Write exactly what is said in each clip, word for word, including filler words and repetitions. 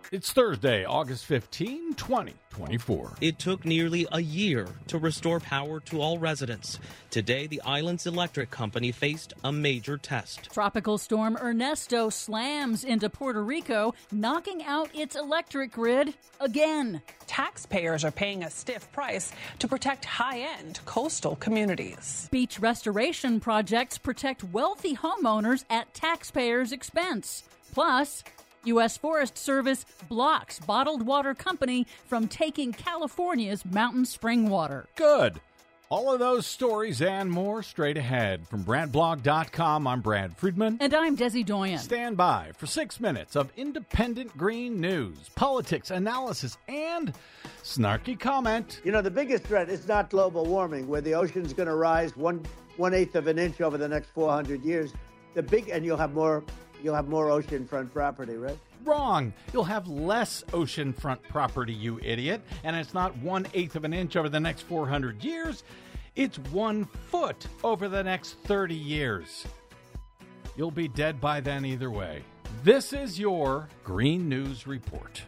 It's Thursday, August fifteenth, twenty twenty-four. It took nearly a year to restore power to all residents. Today, the island's electric company faced a major test. Tropical storm Ernesto slams into Puerto Rico, knocking out its electric grid again. Taxpayers are paying a stiff price to protect high-end coastal communities. Beach restoration projects protect wealthy homeowners at taxpayers' expense. Plus, U S Forest Service blocks bottled water company from taking California's mountain spring water. Good. All of those stories and more straight ahead. From Brad Blog dot com, I'm Brad Friedman. And I'm Desi Doyen. Stand by for six minutes of independent green news, politics, analysis, and snarky comment. You know, the biggest threat is not global warming, where the ocean's going to rise one one-eighth of an inch over the next four hundred years. The big, and you'll have more... You'll have more oceanfront property, right? Wrong. You'll have less oceanfront property, you idiot. And it's not one-eighth of an inch over the next four hundred years. It's one foot over the next thirty years. You'll be dead by then either way. This is your Green News Report.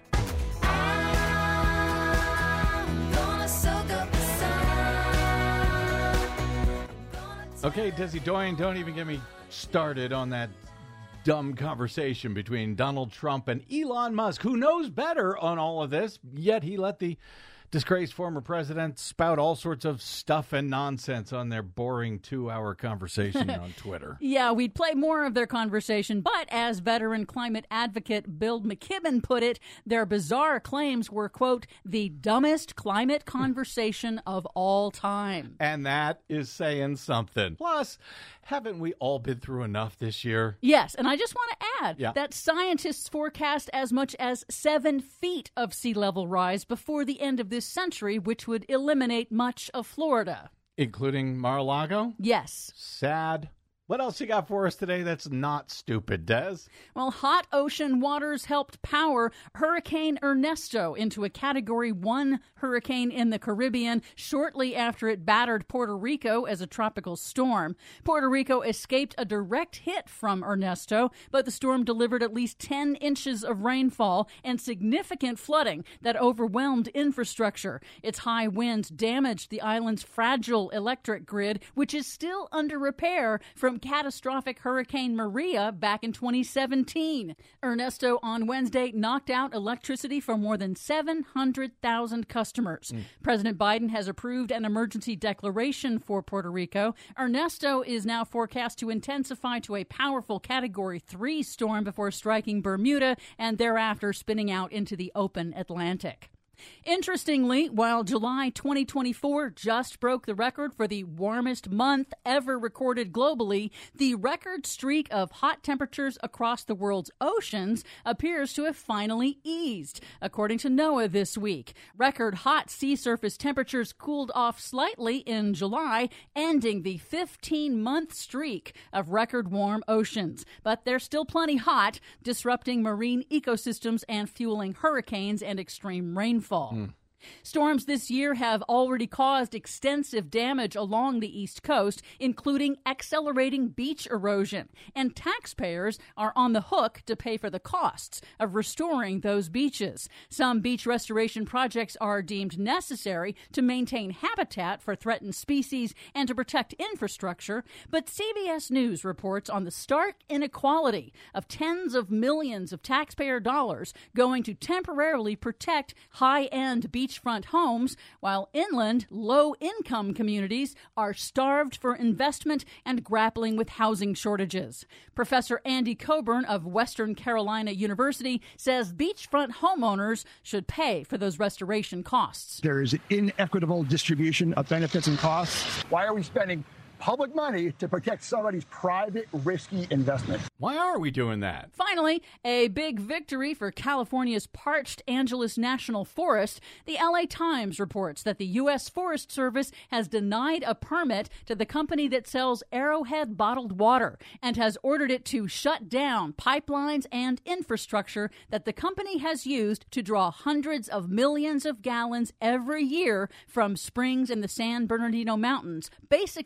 Okay, Desi Doyen, don't even get me started on that dumb conversation between Donald Trump and Elon Musk, who knows better on all of this, yet he let the disgraced former president spout all sorts of stuff and nonsense on their boring two-hour conversation on Twitter. Yeah, we'd play more of their conversation, but as veteran climate advocate Bill McKibben put it, their bizarre claims were, quote, the dumbest climate conversation of all time. And that is saying something. Plus, haven't we all been through enough this year? Yes, and I just want to add yeah. that scientists forecast as much as seven feet of sea level rise before the end of this century, which would eliminate much of Florida. Including Mar-a-Lago? Yes. Sad. What else you got for us today that's not stupid, Des? Well, hot ocean waters helped power Hurricane Ernesto into a Category one hurricane in the Caribbean shortly after it battered Puerto Rico as a tropical storm. Puerto Rico escaped a direct hit from Ernesto, but the storm delivered at least ten inches of rainfall and significant flooding that overwhelmed infrastructure. Its high winds damaged the island's fragile electric grid, which is still under repair from catastrophic Hurricane Maria back in twenty seventeen. Ernesto on Wednesday knocked out electricity for more than seven hundred thousand customers. Mm. President Biden has approved an emergency declaration for Puerto Rico. Ernesto is now forecast to intensify to a powerful Category three storm before striking Bermuda and thereafter spinning out into the open Atlantic. Interestingly, while July twenty twenty-four just broke the record for the warmest month ever recorded globally, the record streak of hot temperatures across the world's oceans appears to have finally eased. According to NOAA this week, record hot sea surface temperatures cooled off slightly in July, ending the fifteen-month streak of record warm oceans. But they're still plenty hot, disrupting marine ecosystems and fueling hurricanes and extreme rainfall. Mm. Storms this year have already caused extensive damage along the East Coast, including accelerating beach erosion. And taxpayers are on the hook to pay for the costs of restoring those beaches. Some beach restoration projects are deemed necessary to maintain habitat for threatened species and to protect infrastructure. But C B S News reports on the stark inequality of tens of millions of taxpayer dollars going to temporarily protect high-end beach beachfront homes, while inland, low-income communities are starved for investment and grappling with housing shortages. Professor Andy Coburn of Western Carolina University says beachfront homeowners should pay for those restoration costs. There is an inequitable distribution of benefits and costs. Why are we spending public money to protect somebody's private, risky investment? Why are we doing that? Finally, a big victory for California's parched Angeles National Forest. The L A Times reports that the U S Forest Service has denied a permit to the company that sells Arrowhead bottled water and has ordered it to shut down pipelines and infrastructure that the company has used to draw hundreds of millions of gallons every year from springs in the San Bernardino Mountains, basically for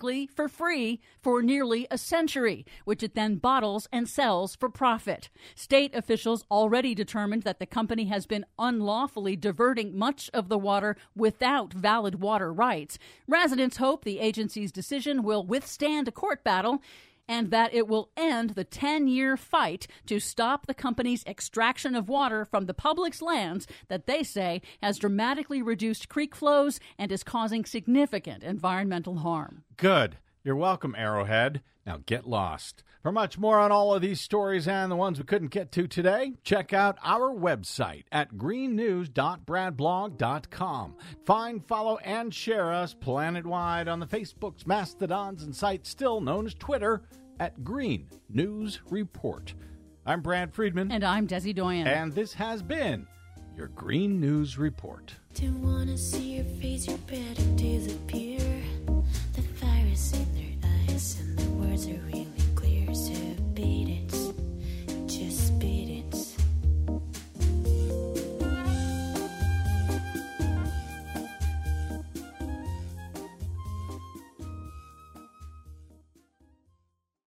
for free for nearly a century, which it then bottles and sells for profit. State officials already determined that the company has been unlawfully diverting much of the water without valid water rights. Residents hope the agency's decision will withstand a court battle and that it will end the ten-year fight to stop the company's extraction of water from the public's lands that they say has dramatically reduced creek flows and is causing significant environmental harm. Good. You're welcome, Arrowhead. Now get lost. For much more on all of these stories and the ones we couldn't get to today, check out our website at green news dot brad blog dot com. Find, follow, and share us planet-wide on the Facebooks, Mastodons, and sites still known as Twitter at Green News Report. I'm Brad Friedman. And I'm Desi Doyen. And this has been your Green News Report. Don't wanna see your face, you better disappear. The fire is in their eyes and the words are real.